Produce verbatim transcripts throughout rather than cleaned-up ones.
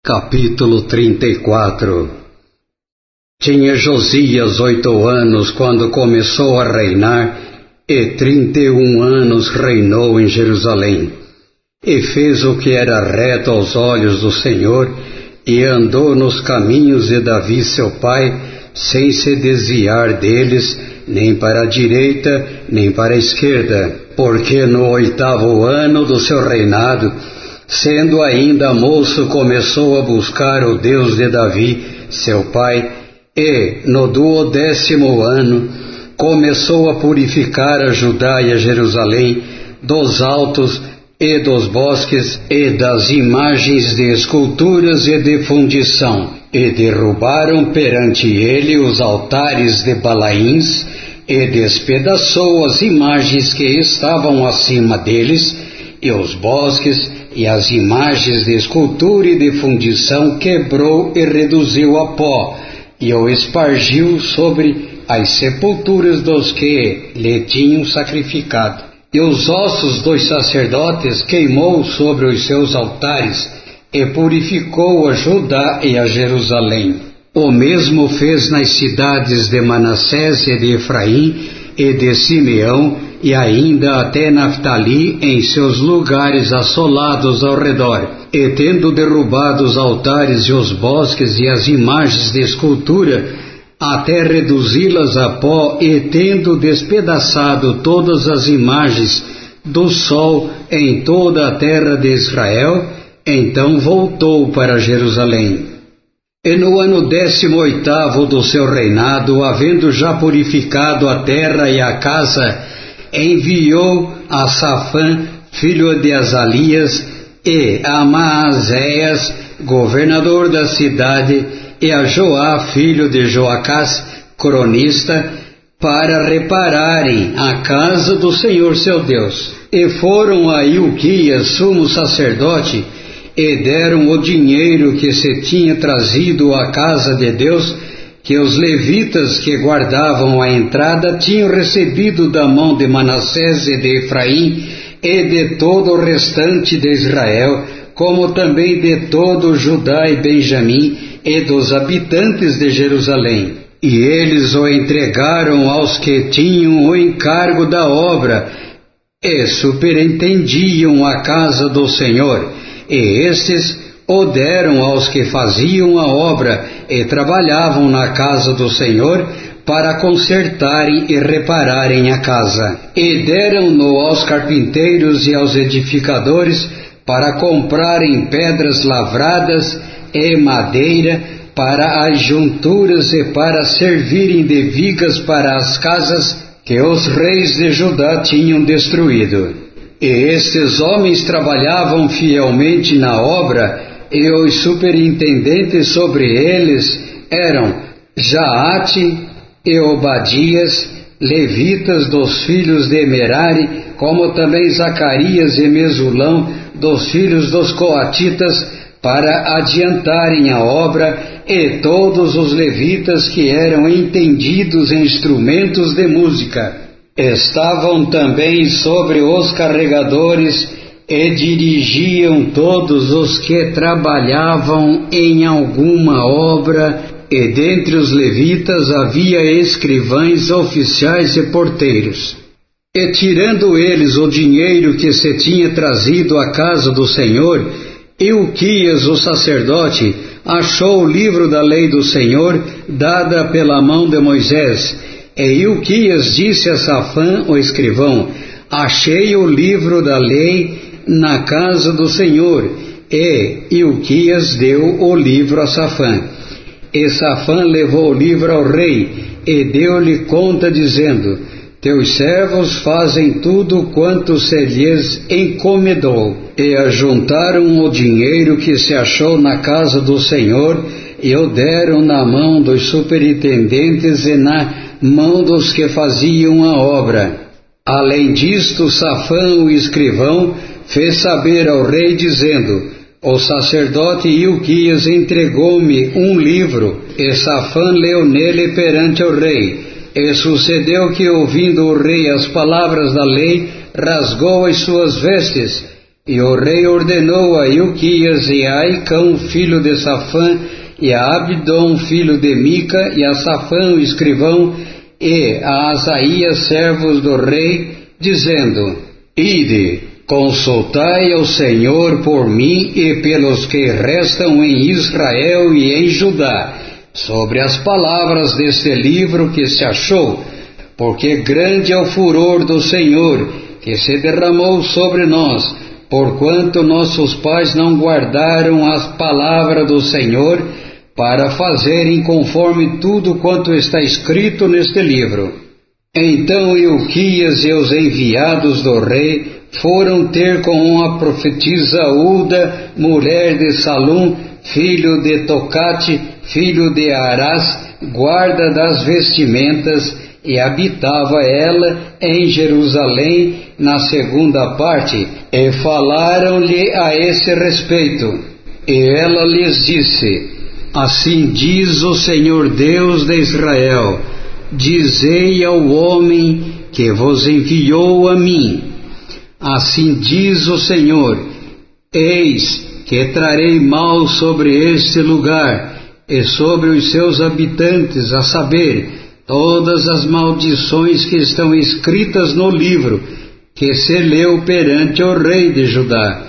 Capítulo trinta e quatro. Tinha Josias oito anos quando começou a reinar, e trinta e um anos reinou em Jerusalém. E fez o que era reto aos olhos do Senhor, e andou nos caminhos de Davi seu pai, sem se desviar deles, nem para a direita, nem para a esquerda, porque no oitavo ano do seu reinado, sendo ainda moço, começou a buscar o Deus de Davi, seu pai, e, no duodécimo ano, começou a purificar a Judá e a Jerusalém dos altos e dos bosques e das imagens de esculturas e de fundição, e derrubaram perante ele os altares de Balaíns, e despedaçou as imagens que estavam acima deles, e os bosques e as imagens de escultura e de fundição quebrou e reduziu a pó, e o espargiu sobre as sepulturas dos que lhe tinham sacrificado. E os ossos dos sacerdotes queimou sobre os seus altares, e purificou a Judá e a Jerusalém. O mesmo fez nas cidades de Manassés e de Efraim e de Simeão, e ainda até Naftali em seus lugares assolados ao redor. E tendo derrubado os altares e os bosques e as imagens de escultura, até reduzi-las a pó, e tendo despedaçado todas as imagens do sol em toda a terra de Israel, então voltou para Jerusalém. E no ano décimo oitavo do seu reinado, havendo já purificado a terra e a casa, enviou a Safã, filho de Azalias, e a Maazéias, governador da cidade, e a Joá, filho de Joacás, cronista, para repararem a casa do Senhor seu Deus. E foram a Ilquias, sumo sacerdote, e deram o dinheiro que se tinha trazido à casa de Deus, que os levitas que guardavam a entrada tinham recebido da mão de Manassés e de Efraim, e de todo o restante de Israel, como também de todo Judá e Benjamim, e dos habitantes de Jerusalém. E eles o entregaram aos que tinham o encargo da obra, e superintendiam a casa do Senhor, e estes o deram aos que faziam a obra e trabalhavam na casa do Senhor, para consertarem e repararem a casa. E deram-no aos carpinteiros e aos edificadores, para comprarem pedras lavradas e madeira para as junturas, e para servirem de vigas para as casas que os reis de Judá tinham destruído. E estes homens trabalhavam fielmente na obra, e os superintendentes sobre eles eram Jaate e Obadias, levitas dos filhos de Merari, como também Zacarias e Mesulão, dos filhos dos coatitas, para adiantarem a obra, e todos os levitas que eram entendidos em instrumentos de música. Estavam também sobre os carregadores, e dirigiam todos os que trabalhavam em alguma obra, e dentre os levitas havia escrivães, oficiais e porteiros. E tirando eles o dinheiro que se tinha trazido à casa do Senhor, Ilquias, o sacerdote, achou o livro da lei do Senhor, dada pela mão de Moisés. E Ilquias disse a Safã, o escrivão: achei o livro da lei na casa do Senhor. E Ilquias deu o livro a Safã. E Safã levou o livro ao rei, e deu-lhe conta, dizendo: teus servos fazem tudo quanto se lhes encomendou. E ajuntaram o dinheiro que se achou na casa do Senhor, e o deram na mão dos superintendentes e na mão dos que faziam a obra. Além disto, Safã, o escrivão, fez saber ao rei, dizendo: o sacerdote Ilquias entregou-me um livro. E Safã leu nele perante o rei. E sucedeu que, ouvindo o rei as palavras da lei, rasgou as suas vestes, E o rei ordenou a Ilquias e a Aicão, filho de Safã, e a Abdom, filho de Mica, e a Safã, o escrivão, e a Asaías, servos do rei, dizendo: Ide, consultai ao Senhor por mim e pelos que restam em Israel e em Judá, sobre as palavras deste livro que se achou, porque grande é o furor do Senhor, que se derramou sobre nós, porquanto nossos pais não guardaram as palavras do Senhor, para fazerem conforme tudo quanto está escrito neste livro. Então Ilquias e os enviados do rei foram ter com a profetisa Ulda, mulher de Salum, filho de Tocate, filho de Arás, guarda das vestimentas, e habitava ela em Jerusalém, na segunda parte, e falaram-lhe a esse respeito. E ela lhes disse: Assim diz o Senhor Deus de Israel: Dizei ao homem que vos enviou a mim: Assim diz o Senhor: Eis que trarei mal sobre este lugar e sobre os seus habitantes, a saber, todas as maldições que estão escritas no livro que se leu perante o rei de Judá,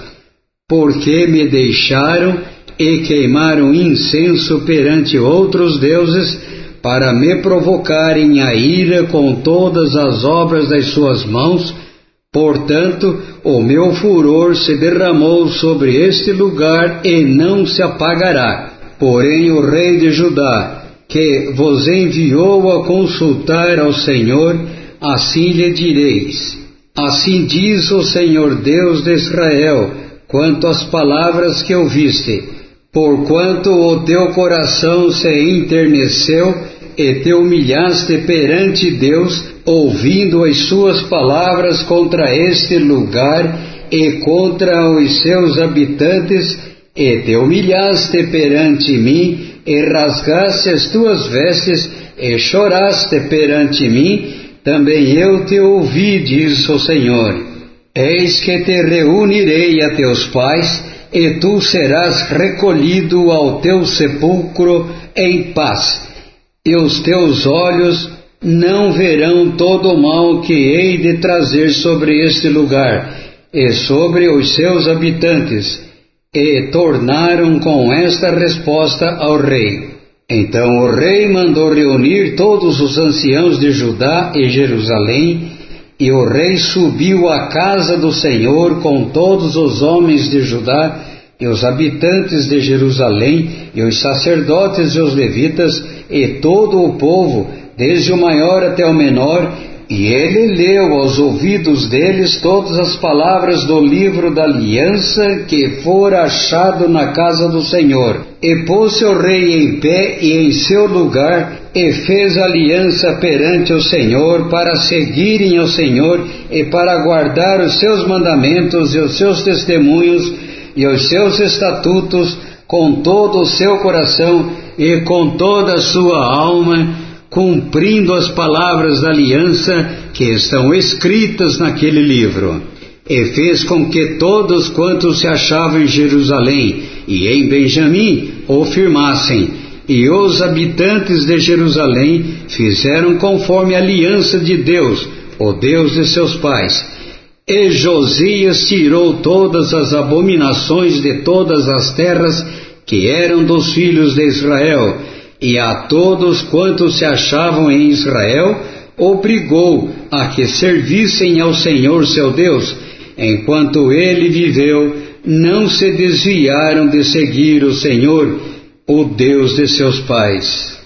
porque me deixaram e queimaram incenso perante outros deuses, para me provocarem a ira com todas as obras das suas mãos. Portanto, o meu furor se derramou sobre este lugar e não se apagará. Porém o rei de Judá, que vos enviou a consultar ao Senhor, assim lhe direis: Assim diz o Senhor Deus de Israel, quanto às palavras que ouviste: Porquanto o teu coração se enterneceu e te humilhaste perante Deus, ouvindo as suas palavras contra este lugar e contra os seus habitantes, e te humilhaste perante mim, e rasgaste as tuas vestes, e choraste perante mim, também eu te ouvi, diz o Senhor. Eis que te reunirei a teus pais, e tu serás recolhido ao teu sepulcro em paz, e os teus olhos não verão todo o mal que hei de trazer sobre este lugar, e sobre os seus habitantes. E tornaram com esta resposta ao rei. Então o rei mandou reunir todos os anciãos de Judá e Jerusalém, e o rei subiu à casa do Senhor com todos os homens de Judá e os habitantes de Jerusalém, e os sacerdotes e os levitas, e todo o povo, desde o maior até o menor, e ele leu aos ouvidos deles todas as palavras do livro da aliança que fora achado na casa do Senhor. E pôs-se o rei em pé e em seu lugar, e fez aliança perante o Senhor, para seguirem ao Senhor e para guardar os seus mandamentos e os seus testemunhos e os seus estatutos com todo o seu coração e com toda a sua alma, cumprindo as palavras da aliança que estão escritas naquele livro. E fez com que todos quantos se achavam em Jerusalém e em Benjamim o firmassem, e os habitantes de Jerusalém fizeram conforme a aliança de Deus, o Deus de seus pais. E Josias tirou todas as abominações de todas as terras que eram dos filhos de Israel, e a todos quantos se achavam em Israel obrigou a que servissem ao Senhor seu Deus. Enquanto ele viveu, não se desviaram de seguir o Senhor, o Deus de seus pais.